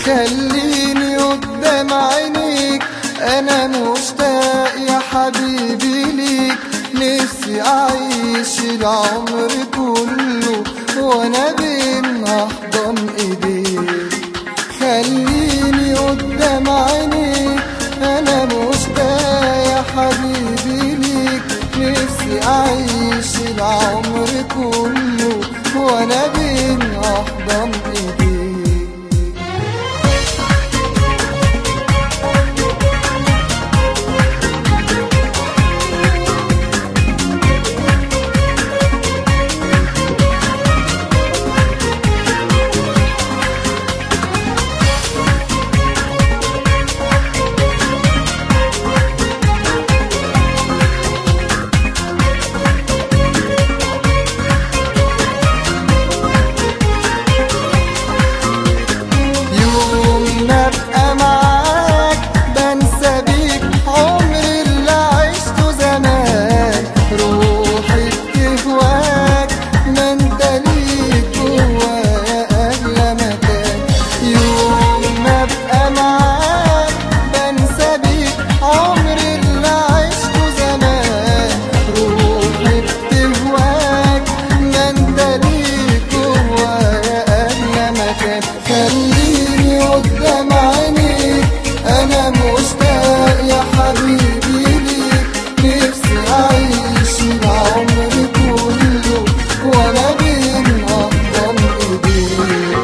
خليني قدام عينيك، انا مشتاق يا حبيبي ليك. نفسي اعيش العمر كله وانا بين احضن ايديك. خليني قدام عينيك، انا مشتاق يا حبيبي ليك. نفسي اعيش العمر كله وانا بين احضن ايديك. خليني قدام عينيك، انا مشتاق يا حبيبي ليك. نفسي اعيش العمر كله وانا بين احضن ايديك.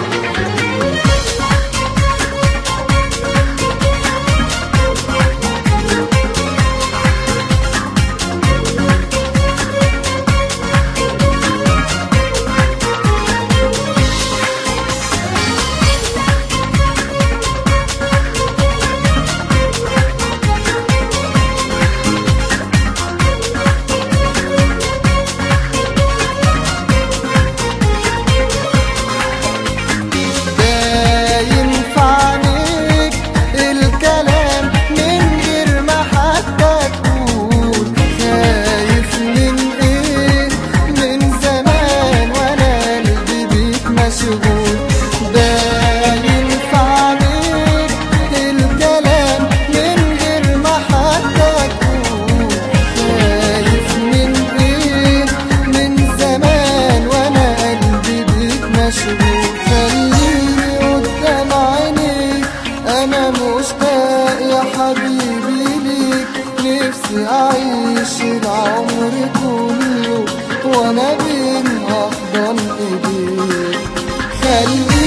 خليني قدام عينيك، انا مشتاق يا حبيبي ليك. نفسي اعيش العمر كله وانا بين احضن ايديك.